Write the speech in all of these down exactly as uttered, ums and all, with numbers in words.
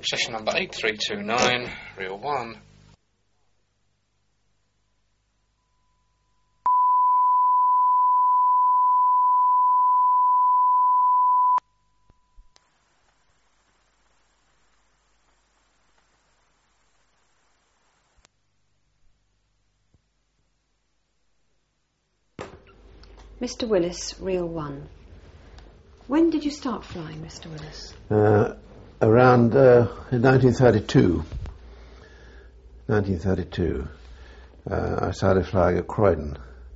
session number eight three two nine, reel one. Mister Willis, reel one. When did you start flying, Mister Willis? Uh, around uh, in nineteen thirty-two. nineteen thirty-two. Uh, I started flying at Croydon.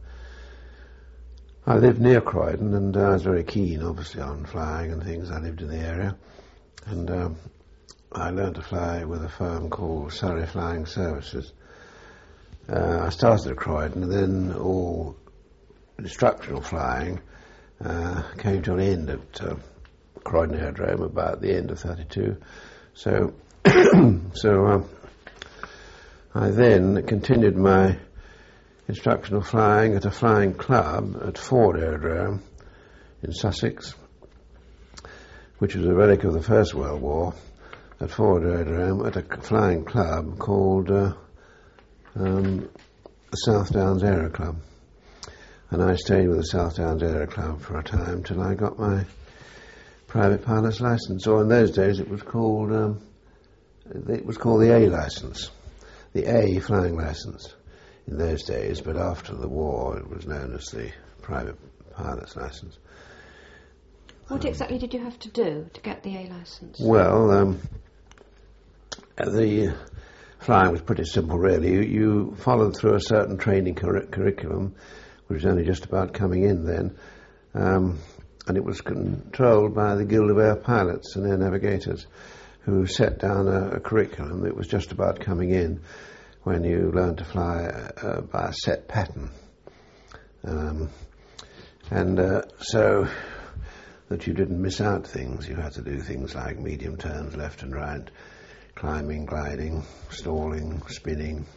I lived near Croydon, and uh, I was very keen, obviously, on flying and things. I lived in the area, and um, I learned to fly with a firm called Surrey Flying Services. Uh, I started at Croydon, and then all instructional flying uh, came to an end at uh, Croydon Aerodrome about the end of thirty-two. So, so um, I then continued my instructional flying at a flying club at Ford Aerodrome in Sussex, which was a relic of the First World War, at Ford Aerodrome at a flying club called uh, um, the South Downs Aero Club. And I stayed with the South Downs Aero Club for a time till I got my private pilot's license, or in those days it was called um, it was called the A license, the A flying license in those days. But after the war, it was known as the private pilot's license. What um, exactly did you have to do to get the A license? Well, um, the flying was pretty simple, really. You, you followed through a certain training cur- curriculum. which was only just about coming in then, um, and it was controlled by the Guild of Air Pilots and Air Navigators, who set down a, a curriculum that was just about coming in when you learned to fly uh, by a set pattern. Um, and uh, so that you didn't miss out things, you had to do things like medium turns left and right, climbing, gliding, stalling, spinning,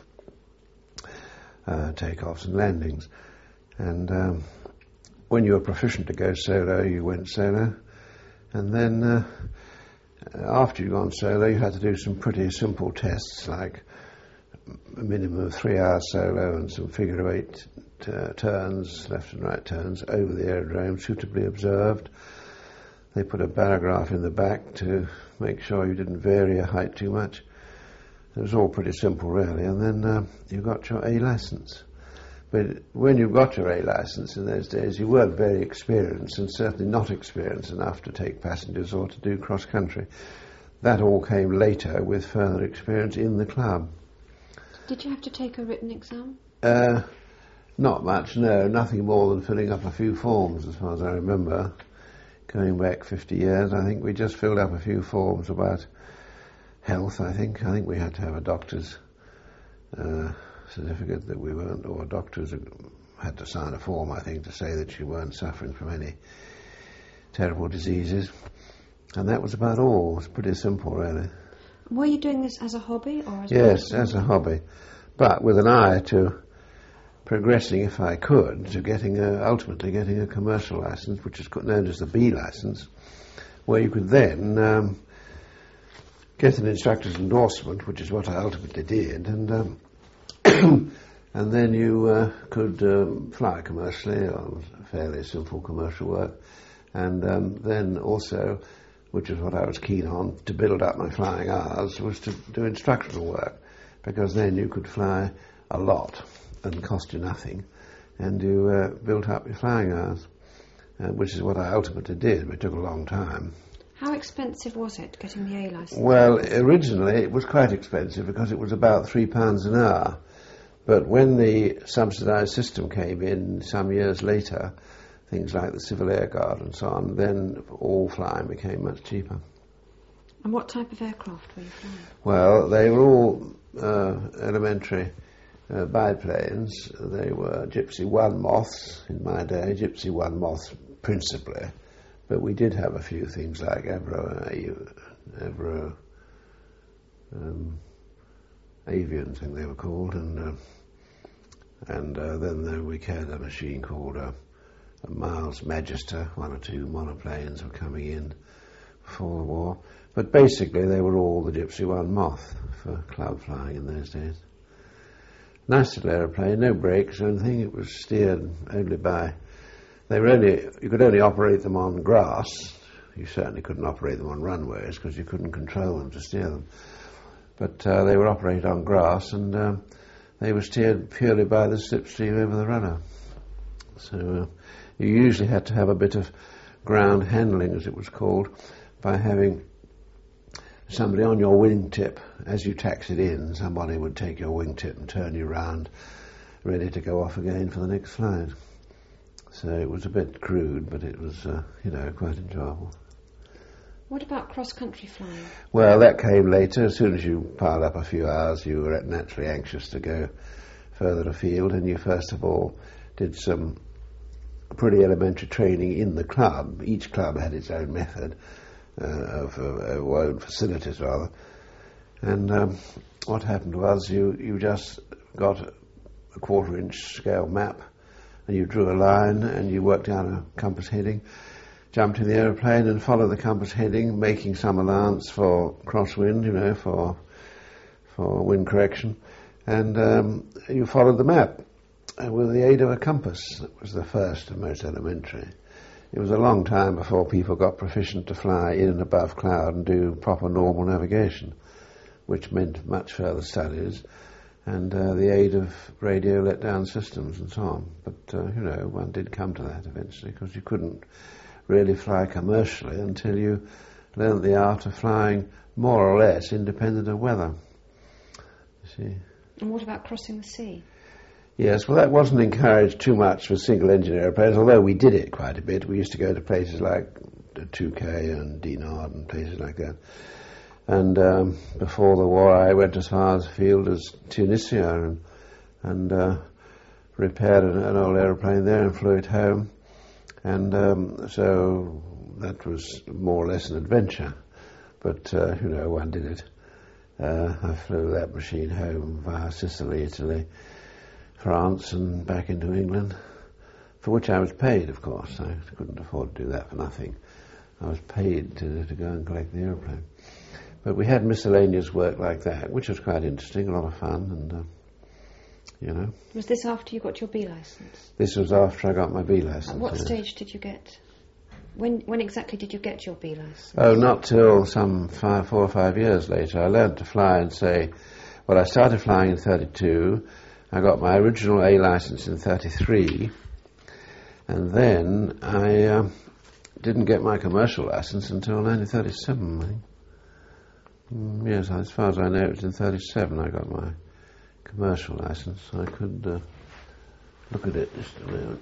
uh, takeoffs and landings. And um, when you were proficient to go solo, you went solo. And then uh, after you'd gone solo, you had to do some pretty simple tests, like a minimum of three hours solo and some figure of eight t- turns, left and right turns, over the aerodrome, suitably observed. They put a barograph in the back to make sure you didn't vary your height too much. It was all pretty simple, really. And then uh, you got your A license. But when you got your A license in those days, you weren't very experienced, and certainly not experienced enough to take passengers or to do cross-country. That all came later with further experience in the club. Did you have to take a written exam? Uh, not much, no. Nothing more than filling up a few forms, as far as I remember. Going back fifty years, I think we just filled up a few forms about health, I think. I think we had to have a doctor's Uh, certificate that we weren't, or doctors had to sign a form, I think, to say that you weren't suffering from any terrible diseases. And that was about all. It was pretty simple, really. Were you doing this as a hobby or as Yes, as a hobby, but with an eye to progressing, if I could, to getting a, ultimately getting a commercial license, which is known as the B license, where you could then um, get an instructor's endorsement, which is what I ultimately did, and um, and then you uh, could um, fly commercially, on fairly simple commercial work, and um, then also, which is what I was keen on, to build up my flying hours, was to do instructional work, because then you could fly a lot and cost you nothing, and you uh, built up your flying hours, uh, which is what I ultimately did, but it took a long time. How expensive was it, getting the A licence? Well, originally it was quite expensive because it was about three pounds an hour. But when the subsidised system came in some years later, things like the Civil Air Guard and so on, then all flying became much cheaper. And what type of aircraft were you flying? Well, they were all uh, elementary uh, biplanes. They were Gypsy one Moths in my day, Gypsy one Moths principally. But we did have a few things like Avro, Avro um, Avian, I think they were called, and uh, and uh, then there we had a machine called uh, a Miles Magister. One or two monoplanes were coming in before the war. But basically they were all the Gypsy One Moth for club flying in those days. Nice little aeroplane, no brakes or anything. It was steered only by... They were only... You could only operate them on grass. You certainly couldn't operate them on runways because you couldn't control them to steer them. But uh, they were operated on grass, and um, they were steered purely by the slipstream over the runner. So uh, you usually had to have a bit of ground handling, as it was called, by having somebody on your wingtip. As you taxied in, somebody would take your wingtip and turn you round, ready to go off again for the next flight. So it was a bit crude, but it was, uh, you know, quite enjoyable. What about cross-country flying? Well, that came later. As soon as you piled up a few hours, you were naturally anxious to go further afield, and you first of all did some pretty elementary training in the club. Each club had its own method, uh, of, of, of own facilities rather. And um, what happened was you, you just got a quarter-inch scale map, and you drew a line, and you worked out a compass heading, jumped in the aeroplane and followed the compass heading, making some allowance for crosswind, you know, for for wind correction, and um, you followed the map uh, with the aid of a compass. That was the first and most elementary. It was a long time before people got proficient to fly in and above cloud and do proper normal navigation, which meant much further studies and uh, the aid of radio let-down systems and so on. But, uh, you know, one did come to that eventually, because you couldn't really fly commercially until you learned the art of flying more or less independent of weather. You see. And what about crossing the sea? Yes, well, that wasn't encouraged too much with single-engine aeroplanes, although we did it quite a bit. We used to go to places like two K and Dinard and places like that. And um, before the war, I went as far as field as Tunisia and, and uh, repaired an, an old aeroplane there and flew it home. And um, so that was more or less an adventure. But, uh, you know, one did it. Uh, I flew that machine home via Sicily, Italy, France, and back into England, for which I was paid, of course. I couldn't afford to do that for nothing. I was paid to, to go and collect the aeroplane. But we had miscellaneous work like that, which was quite interesting, a lot of fun, and, uh, you know. Was this after you got your B licence? This was after I got my B licence. At what yes. stage did you get... When when exactly did you get your B licence? Oh, not till some five, four or five years later. I learned to fly and say... Well, I started flying in thirty-two. I got my original A licence in thirty-three. And then I uh, didn't get my commercial licence until nineteen thirty-seven, I think. Mm, yes, as far as I know, it was in thirty-seven I got my commercial licence. I could uh, look at it just a minute.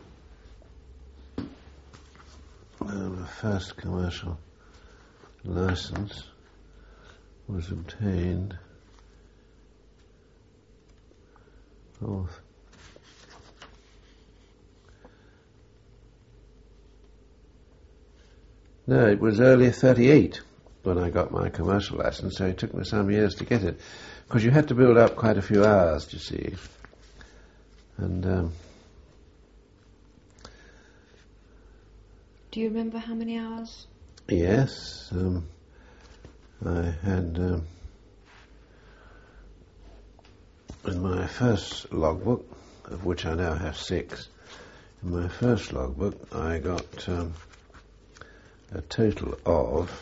Uh, the first commercial licence was obtained oh, no, it was early thirty-eight when I got my commercial licence, so it took me some years to get it, because you had to build up quite a few hours, you see. And um, do you remember how many hours? Yes, um, I had um, in my first logbook, of which I now have six, in my first logbook I got um, a total of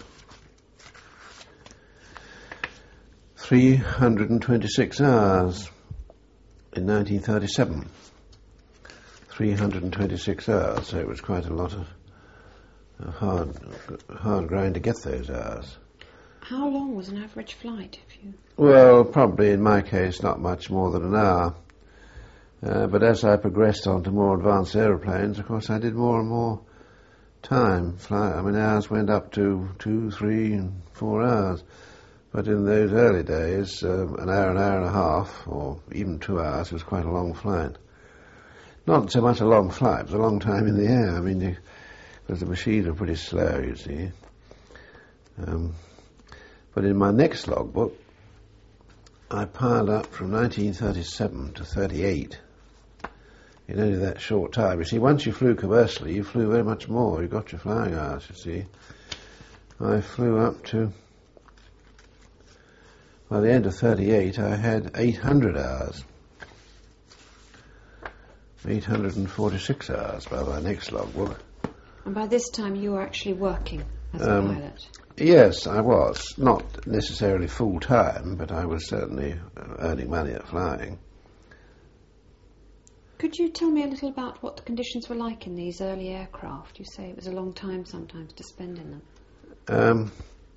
three hundred twenty-six hours in nineteen thirty-seven. three hundred twenty-six hours, so it was quite a lot of uh, hard, hard grind to get those hours. How long was an average flight? If you... Well, probably in my case not much more than an hour. Uh, but as I progressed on to more advanced aeroplanes, of course I did more and more time fly. I mean, hours went up to two, three, and four hours. But in those early days, um, an hour, an hour and a half, or even two hours, was quite a long flight. Not so much a long flight, it was a long time in the air. I mean, you, because the machines were pretty slow, you see. Um, but in my next logbook, I piled up from nineteen thirty-seven to thirty-eight in only that short time. You see, once you flew commercially, you flew very much more. You got your flying hours, you see. I flew up to, by the end of thirty-eight, I had eight hundred hours. eight hundred forty-six hours by my next logbook. And by this time you were actually working as a Um, pilot? Yes, I was. Not necessarily full-time, but I was certainly uh, earning money at flying. Could you tell me a little about what the conditions were like in these early aircraft? You say it was a long time sometimes to spend in them. Um,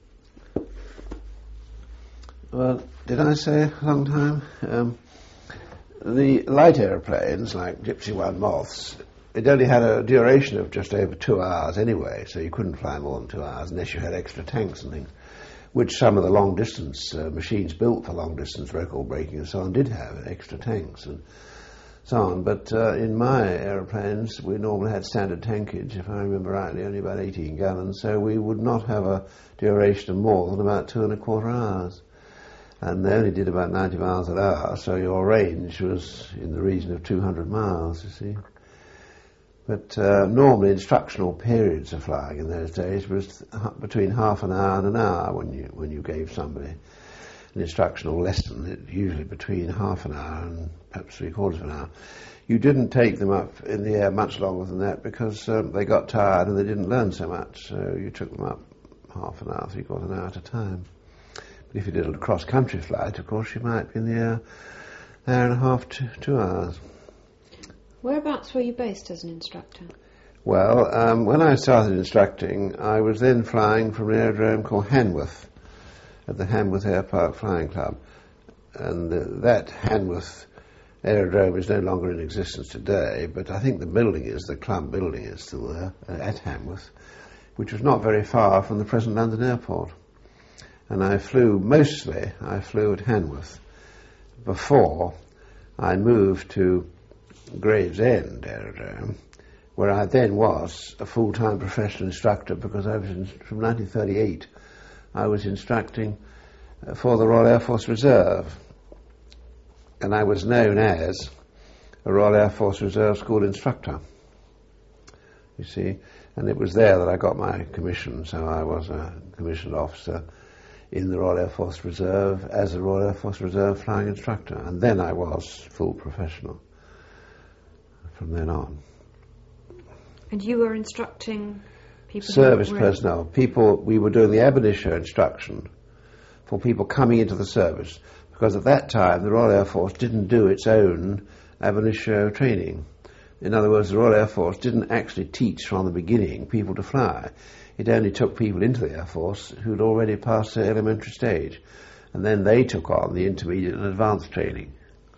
well, did I say a long time? Um, the light aeroplanes, like Gypsy One Moths, it only had a duration of just over two hours anyway, so you couldn't fly more than two hours unless you had extra tanks and things, which some of the long-distance uh, machines built for long-distance record breaking and so on did have extra tanks and so on. But uh, in my aeroplanes, we normally had standard tankage, if I remember rightly, only about eighteen gallons, so we would not have a duration of more than about two and a quarter hours. And they only did about ninety miles an hour, so your range was in the region of two hundred miles, you see. But uh, normally instructional periods of flying in those days was h- between half an hour and an hour when you when you gave somebody an instructional lesson, it, usually between half an hour and perhaps three quarters of an hour. You didn't take them up in the air much longer than that because um, they got tired and they didn't learn so much, so you took them up half an hour, three quarters of an hour at a time. But if you did a cross-country flight, of course, you might be in the air an hour and a half to two hours. Whereabouts were you based as an instructor? Well, um, when I started instructing, I was then flying from an aerodrome called Hanworth, at the Hanworth Air Park Flying Club. And uh, that Hanworth aerodrome is no longer in existence today, but I think the building is, the club building is still there, uh, at Hanworth, which was not very far from the present London airport. And I flew, mostly, I flew at Hanworth before I moved to Gravesend Aerodrome, where I then was a full-time professional instructor because I was in, from nineteen thirty-eight I was instructing uh, for the Royal Air Force Reserve, and I was known as a Royal Air Force Reserve School instructor, you see, and it was there that I got my commission, so I was a commissioned officer in the Royal Air Force Reserve as a Royal Air Force Reserve flying instructor, and then I was full professional from then on. And you were instructing people? Service who were personnel. People, we were doing the ab initio instruction for people coming into the service, because at that time the Royal Air Force didn't do its own ab initio training. In other words, the Royal Air Force didn't actually teach from the beginning people to fly. It only took people into the Air Force who'd already passed their elementary stage, and then they took on the intermediate and advanced training.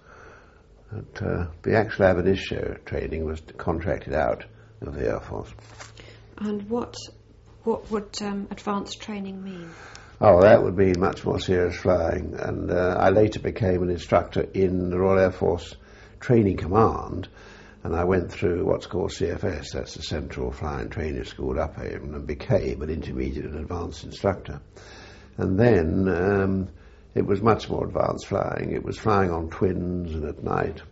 But, uh, the actual ab initio training was contracted out of the Air Force. And what what would um, advanced training mean? Oh, that would mean much more serious flying, and uh, I later became an instructor in the Royal Air Force Training Command, and I went through what's called C F S, that's the Central Flying Training School at Uphaven, and became an intermediate and advanced instructor. And then um, it was much more advanced flying. It was flying on twins and at night,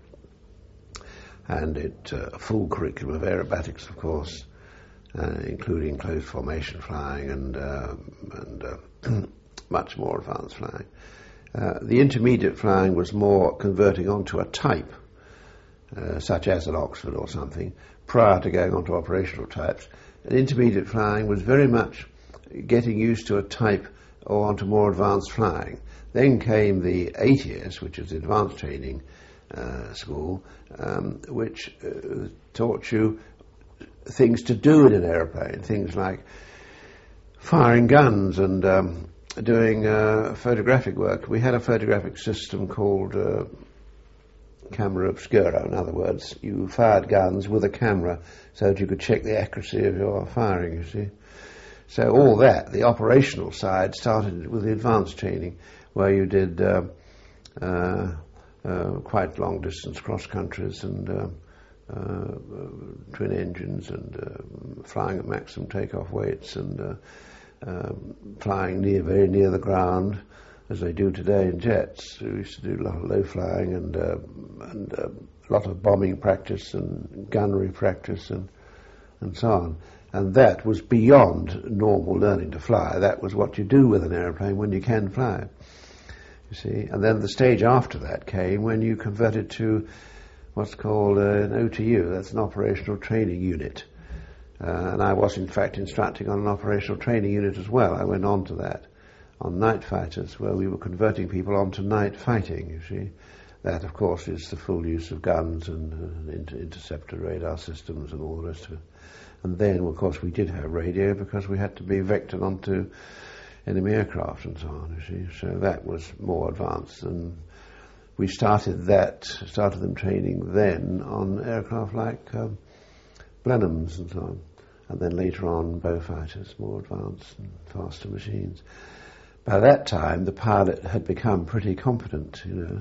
and it uh, a full curriculum of aerobatics, of course, uh, including closed formation flying and uh, and uh, much more advanced flying. Uh, the intermediate flying was more converting onto a type, uh, such as at Oxford or something, prior to going on to operational types. And intermediate flying was very much getting used to a type or onto more advanced flying. Then came the eight years, which is the advanced training uh, school, um, which uh, taught you things to do in an aeroplane, things like firing guns and um, doing uh, photographic work. We had a photographic system called uh, camera obscura. In other words, you fired guns with a camera so that you could check the accuracy of your firing, you see. So all that, the operational side, started with the advanced training, where you did uh, uh, uh, quite long distance cross countries and uh, uh, twin engines and uh, flying at maximum takeoff weights and uh, uh, flying near, very near the ground, as they do today in jets. We used to do a lot of low flying and uh, and uh, a lot of bombing practice and gunnery practice and and so on. And that was beyond normal learning to fly. That was what you do with an aeroplane when you can fly, you see. And then the stage after that came when you converted to what's called uh, an O T U, that's an operational training unit. Uh, and I was, in fact, instructing on an operational training unit as well. I went on to that, on night fighters, where we were converting people onto night fighting, you see. That, of course, is the full use of guns and uh, inter- interceptor radar systems and all the rest of it. And then, of course, we did have radio because we had to be vectored onto enemy aircraft and so on, you see. So that was more advanced. And we started that, started them training then on aircraft like um, Blenheims and so on. And then later on, Beaufighters, more advanced and faster machines. By that time, the pilot had become pretty competent, you know.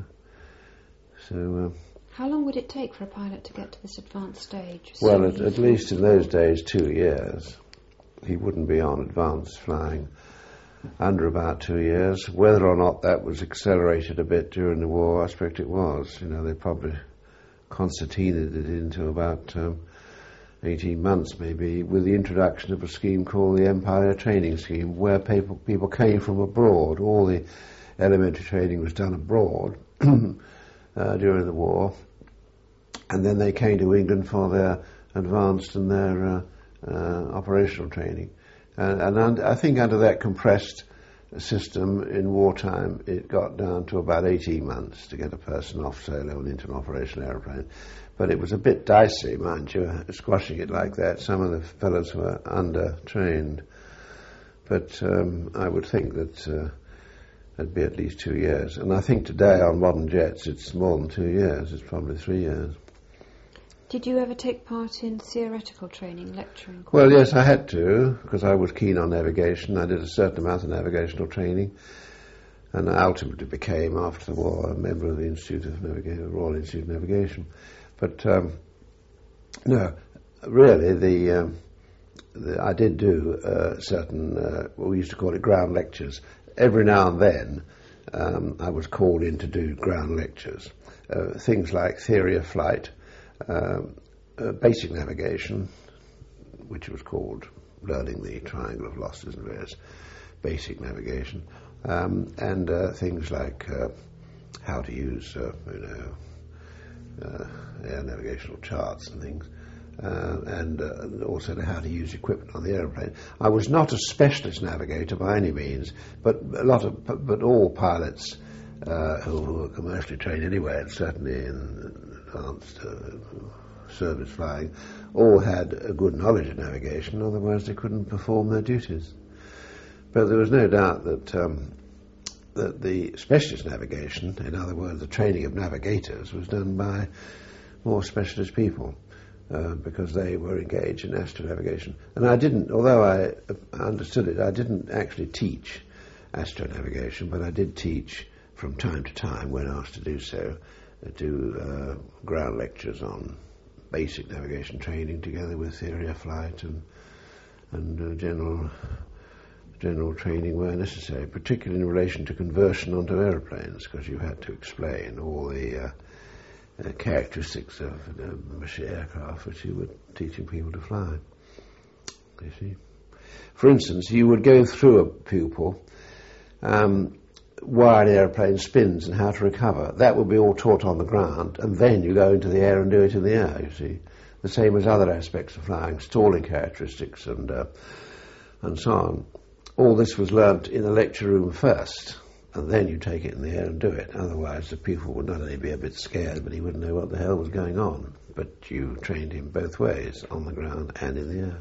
So... Uh, How long would it take for a pilot to get to this advanced stage? Well, at, at least in those days, two years. He wouldn't be on advanced flying under about two years. Whether or not that was accelerated a bit during the war, I suspect it was. You know, they probably concertinaed it into about um, eighteen months, maybe, with the introduction of a scheme called the Empire Training Scheme, where people, people came from abroad. All the elementary training was done abroad uh, during the war. And then they came to England for their advanced and their uh, uh, operational training. Uh, and und- I think under that compressed system in wartime, it got down to about eighteen months to get a person off solo and into an operational aeroplane. But it was a bit dicey, mind you, squashing it like that. Some of the fellows were under-trained. But um, I would think that uh, it'd be at least two years. And I think today on modern jets, it's more than two years. It's probably three years. Did you ever take part in theoretical training, lecturing? Well, yes, I had to, because I was keen on navigation. I did a certain amount of navigational training, and I ultimately became, after the war, a member of the Institute of Navigation, Royal Institute of Navigation. But, um, no, really, the, um, the I did do uh, certain, uh, what we used to call it ground lectures. Every now and then, um, I was called in to do ground lectures. Uh, things like theory of flight, Um, uh, basic navigation, which was called learning the triangle of losses and various basic navigation, um, and uh, things like uh, how to use, uh, you know, uh, air navigational charts and things, uh, and uh, also how to use equipment on the aeroplane. I was not a specialist navigator by any means, but a lot of, but all pilots uh, who, who were commercially trained anyway, and certainly in advanced uh, service flying, all had a good knowledge of navigation, otherwise they couldn't perform their duties. But there was no doubt that um, that the specialist navigation, in other words, the training of navigators, was done by more specialist people, uh, because they were engaged in astronavigation. And I didn't, although I understood it, I didn't actually teach astronavigation, but I did teach from time to time, when asked to do so, do uh, ground lectures on basic navigation training together with theory of flight and and uh, general general training where necessary, particularly in relation to conversion onto aeroplanes, because you had to explain all the uh, uh, characteristics of uh, aircraft which you were teaching people to fly. You see, for instance, you would go through a pupil um, why an aeroplane spins and how to recover. That will be all taught on the ground, and then you go into the air and do it in the air, you see. The same as other aspects of flying, stalling characteristics and uh, and so on. All this was learnt in the lecture room first, and then you take it in the air and do it. Otherwise the pupil would not only be a bit scared, but he wouldn't know what the hell was going on. But you trained him both ways, on the ground and in the air.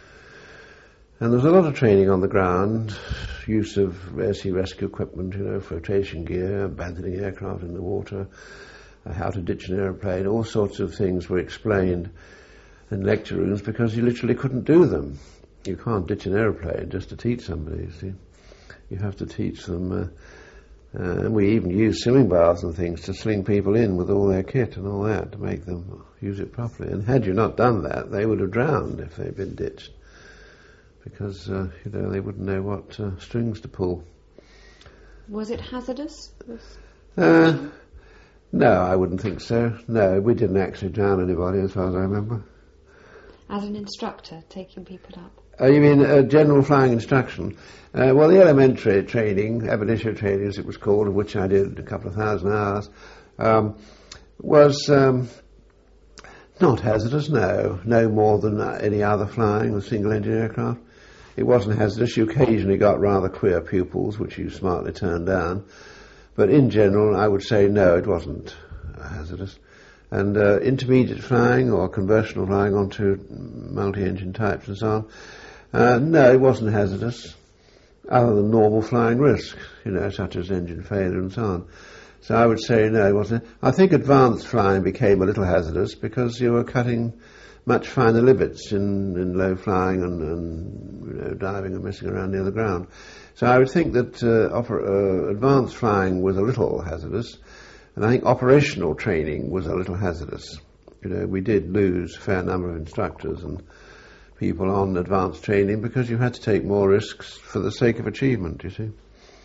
And there was a lot of training on the ground, use of air sea rescue equipment, you know, flotation gear, abandoning aircraft in the water, uh, how to ditch an aeroplane, all sorts of things were explained in lecture rooms because you literally couldn't do them. You can't ditch an aeroplane just to teach somebody, you see. You have to teach them, uh, uh, and we even used swimming baths and things to sling people in with all their kit and all that to make them use it properly. And had you not done that, they would have drowned if they'd been ditched, because uh, you know, they wouldn't know what uh, strings to pull. Was it hazardous? Uh, no, I wouldn't think so. No, we didn't actually drown anybody as far as I remember. as an instructor, taking people up? Uh, you mean uh, general flying instruction? Uh, well, the elementary training, ab initio training as it was called, of which I did a couple of thousand hours, um, was um, not hazardous, no. No more than uh, any other flying with single-engine aircraft. It wasn't hazardous. You occasionally got rather queer pupils, which you smartly turned down. But in general, I would say no, it wasn't uh, hazardous. And uh, intermediate flying or conversional flying onto multi-engine types and so on, uh, no, it wasn't hazardous, other than normal flying risks, you know, such as engine failure and so on. So I would say no, it wasn't. I think advanced flying became a little hazardous because you were cutting much finer limits in, in low flying and, and you know, diving and messing around near the ground. So I would think that uh, oper- uh, advanced flying was a little hazardous, and I think operational training was a little hazardous. You know, we did lose a fair number of instructors and people on advanced training because you had to take more risks for the sake of achievement, you see.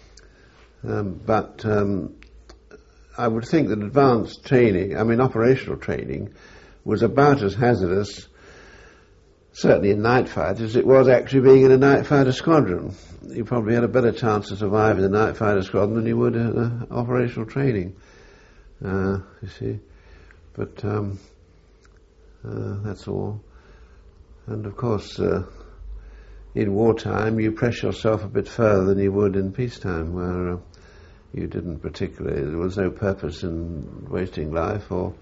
Um, but um, I would think that advanced training, I mean operational training, was about as hazardous, certainly in night fight, as it was actually being in a night fighter squadron. You probably had a better chance of surviving a night fighter squadron than you would in uh, operational training, uh, you see. But um, uh, that's all. And of course, uh, in wartime, you press yourself a bit further than you would in peacetime, where uh, you didn't particularly, there was no purpose in wasting life or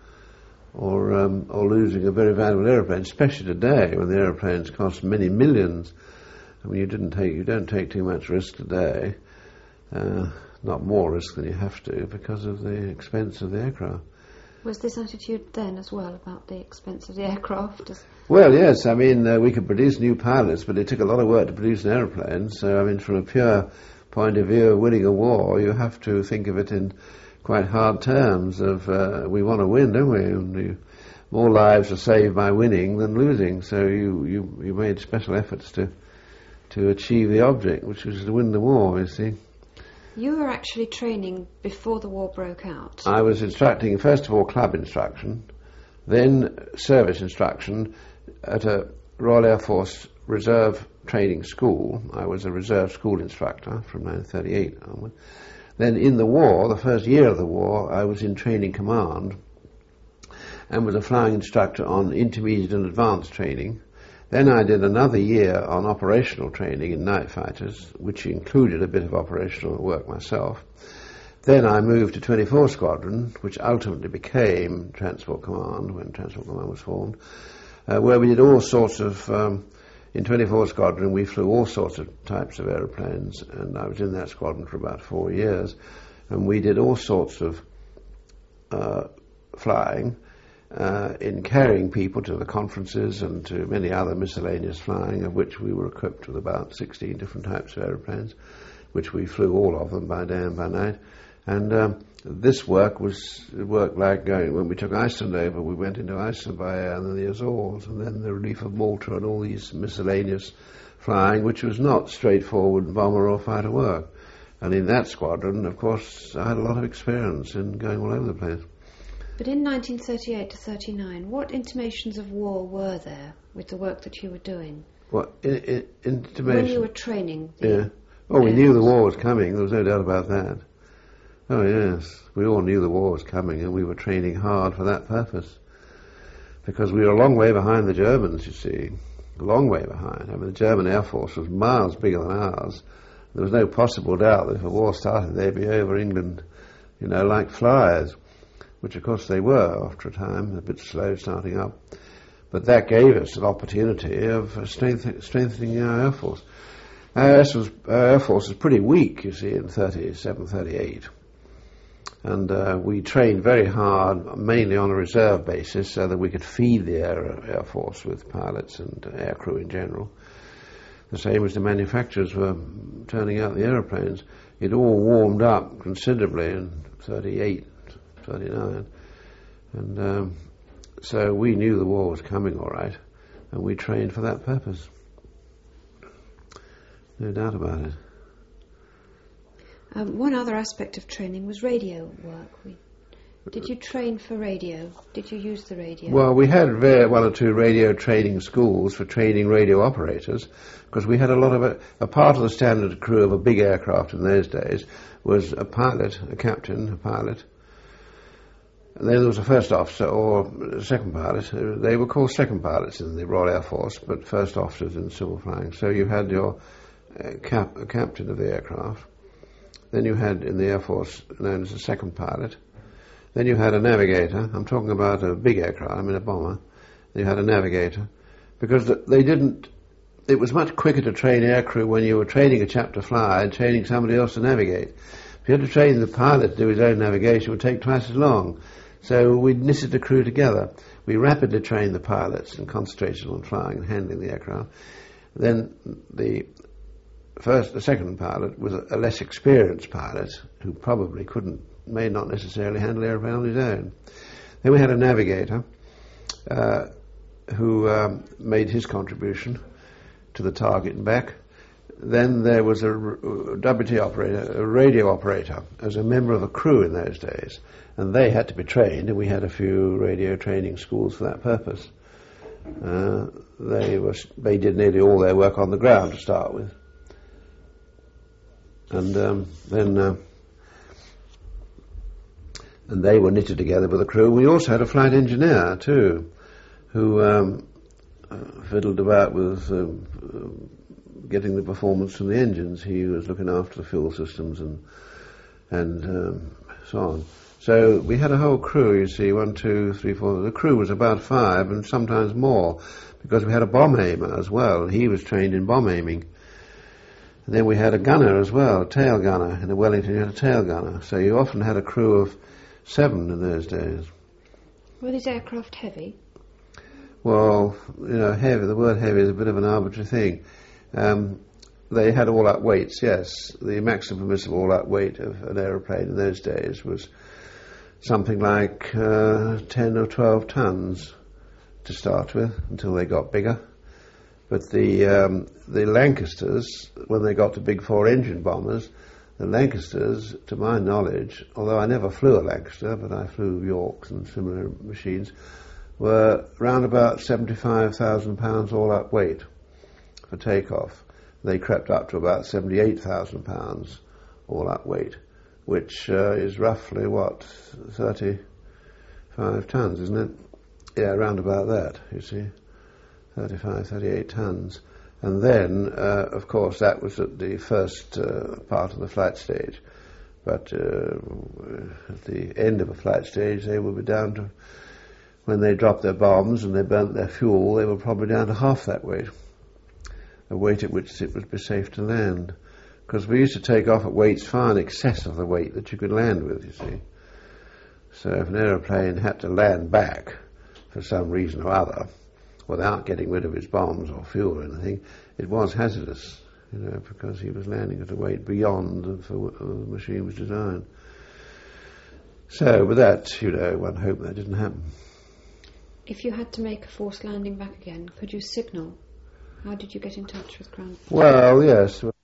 or um, or losing a very valuable aeroplane, especially today when the aeroplanes cost many millions. I mean, you didn't take, you don't take too much risk today, uh, not more risk than you have to because of the expense of the aircraft. Was this attitude then as well about the expense of the aircraft? As well, yes. I mean, uh, we could produce new pilots, but it took a lot of work to produce an aeroplane. So, I mean, from a pure point of view of winning a war, you have to think of it in quite hard terms of uh, we want to win, don't we? And you, more lives are saved by winning than losing. So you, you, you made special efforts to to achieve the object, which was to win the war, you see. You were actually training before the war broke out. I was instructing, first of all, club instruction, then service instruction at a Royal Air Force Reserve Training School. I was a reserve school instructor from nineteen thirty-eight onward. Then in the war, the first year of the war, I was in training command and was a flying instructor on intermediate and advanced training. Then I did another year on operational training in night fighters, which included a bit of operational work myself. Then I moved to twenty-four Squadron, which ultimately became Transport Command when Transport Command was formed, uh, where we did all sorts of, um, in twenty-four Squadron we flew all sorts of types of aeroplanes, and I was in that squadron for about four years, and we did all sorts of uh, flying, Uh, in carrying people to the conferences and to many other miscellaneous flying, of which we were equipped with about sixteen different types of aeroplanes, which we flew all of them by day and by night. And um, this work was work like going, when we took Iceland over, we went into Iceland by air and then the Azores and then the relief of Malta and all these miscellaneous flying, which was not straightforward bomber or fighter work. And in that squadron, of course, I had a lot of experience in going all over the place. But in nineteen thirty-eight to thirty-nine, what intimations of war were there with the work that you were doing? What, in, in, intimation? When you were training? Yeah. Oh, we knew the war was coming, there was no doubt about that. Oh, yes. We all knew the war was coming, and we were training hard for that purpose. Because we were a long way behind the Germans, you see. A long way behind. I mean, the German Air Force was miles bigger than ours. There was no possible doubt that if a war started, they'd be over England, you know, like flies. Which of course they were after a time, a bit slow starting up. But that gave us an opportunity of uh, strength- strengthening our Air Force. Our Air Force, our Air Force was pretty weak, you see, in thirty-seven, thirty-eight. And uh, we trained very hard, mainly on a reserve basis, so that we could feed the Air, Air Force with pilots and uh, air crew in general. The same as the manufacturers were turning out the aeroplanes. It all warmed up considerably in thirty-eight. thirty-nine, and um, so we knew the war was coming all right, and we trained for that purpose. No doubt about it. Um, one other aspect of training was radio work. We, Did you train for radio? Did you use the radio? Well, we had very, one or two radio training schools for training radio operators, because we had a lot of it. A part of the standard crew of a big aircraft in those days was a pilot, a captain, a pilot. And then there was a first officer or a second pilot. They were called second pilots in the Royal Air Force, but first officers in civil flying. So you had your uh, cap, a captain of the aircraft. Then you had in the Air Force known as a second pilot. Then you had a navigator. I'm talking about a big aircraft, I mean a bomber. Then you had a navigator. Because they didn't, it was much quicker to train aircrew when you were training a chap to fly and training somebody else to navigate. If you had to train the pilot to do his own navigation, it would take twice as long. So we knitted the crew together. We rapidly trained the pilots and concentrated on flying and handling the aircraft. Then the first, the second pilot was a, a less experienced pilot who probably couldn't, may not necessarily handle the airplane on his own. Then we had a navigator uh, who um, made his contribution to the target and back. Then there was a W T operator, a radio operator, as a member of the crew in those days, and they had to be trained, and we had a few radio training schools for that purpose. Uh, they were, they did nearly all their work on the ground to start with, and um, then uh, and they were knitted together with the crew. We also had a flight engineer too, who um, uh, fiddled about with um, uh, getting the performance from the engines. He was looking after the fuel systems and and um, so on. So we had a whole crew, you see, one, two, three, four. The crew was about five and sometimes more, because we had a bomb aimer as well. He was trained in bomb aiming. And then we had a gunner as well, a tail gunner. In the Wellington you had a tail gunner. So you often had a crew of seven in those days. Were these aircraft heavy? Well, you know, heavy, the word heavy is a bit of an arbitrary thing. Um, they had all-out weights, yes. The maximum permissible all-out weight of an aeroplane in those days was something like uh, ten or twelve tons to start with, until they got bigger. But the um, the Lancasters, when they got to big four-engine bombers, the Lancasters, to my knowledge, although I never flew a Lancaster, but I flew Yorks and similar machines, were round about seventy-five thousand pounds all-out weight for takeoff. They crept up to about seventy-eight thousand pounds all-out weight, which uh, is roughly, what, thirty-five tons, isn't it? Yeah, around about that, you see, thirty-five, thirty-eight tons. And then, uh, of course, that was at the first uh, part of the flight stage. But uh, at the end of a flight stage, they would be down to, when they dropped their bombs and they burnt their fuel, they were probably down to half that weight, a weight at which it would be safe to land. Because we used to take off at weights far in excess of the weight that you could land with, you see. So if an aeroplane had to land back for some reason or other, without getting rid of its bombs or fuel or anything, it was hazardous, you know, because he was landing at a weight beyond the, for, the machine was designed. So with that, you know, one hoped that didn't happen. If you had to make a forced landing back again, could you signal? How did you get in touch with ground? Well, yes.